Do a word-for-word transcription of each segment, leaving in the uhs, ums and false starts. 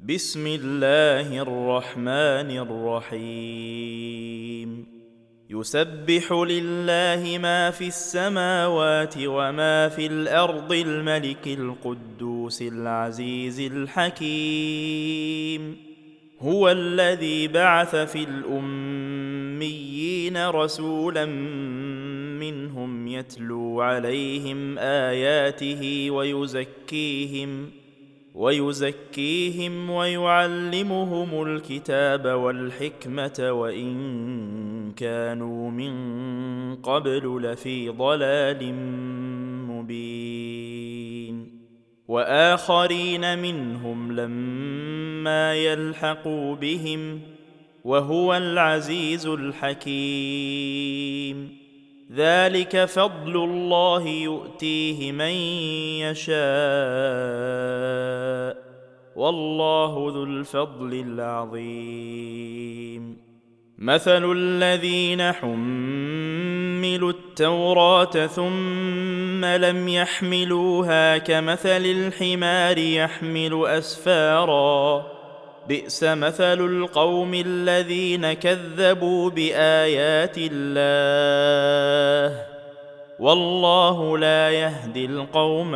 بسم الله الرحمن الرحيم يسبح لله ما في السماوات وما في الأرض الملك القدوس العزيز الحكيم هو الذي بعث في الأميين رسولا منهم يتلو عليهم آياته ويزكيهم ويزكيهم ويعلمهم الكتاب والحكمة وإن كانوا من قبل لفي ضلال مبين وآخرين منهم لما يلحقوا بهم وهو العزيز الحكيم ذلك فضل الله يؤتيه من يشاء والله ذو الفضل العظيم مثل الذين حملوا التوراة ثم لم يحملوها كمثل الحمار يحمل أسفارا بئس مثل القوم الذين كذبوا بآيات الله والله لا يهدي القوم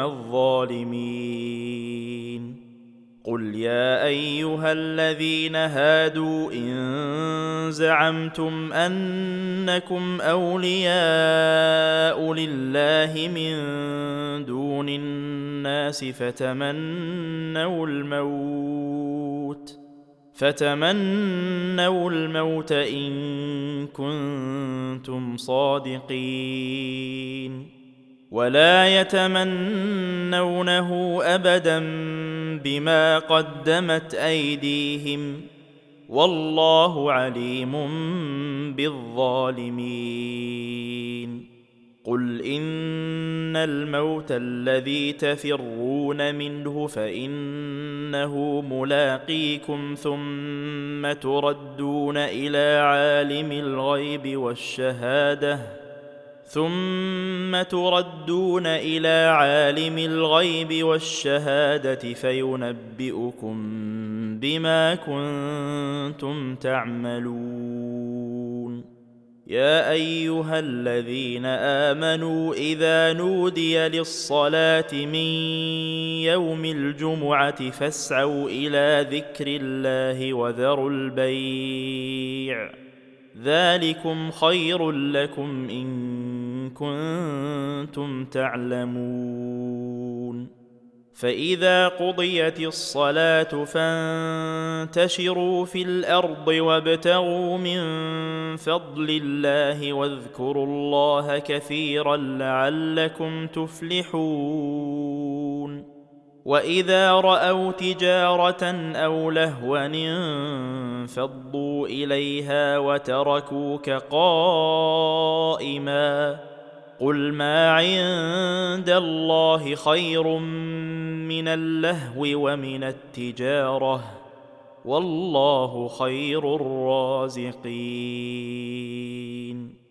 الظالمين قل يا أيها الذين هادوا إن زعمتم أنكم أولياء لله من دون الناس فتمنوا الموت فتمنوا الموت إن كنتم صادقين ولا يتمنونه أبدا بما قدمت أيديهم والله عليم بالظالمين قل إن الموت الذي تفرون منه فإنه ملاقيكم ثم تردون إلى عالم الغيب والشهادة ثم تردون إلى عالم الغيب والشهادة فينبئكم بما كنتم تعملون يا أيها الذين آمنوا إذا نودي للصلاة من يوم الجمعة فاسعوا إلى ذكر الله وذروا البيع ذلكم خير لكم إن كنتم تعلمون فإذا قضيت الصلاة فانتشروا في الأرض وابتغوا من فضل الله واذكروا الله كثيرا لعلكم تفلحون وإذا رأوا تجارة أو لهوا انفضوا إليها وتركوك قائما قل ما عند الله خير من اللهو ومن التجارة والله خير الرازقين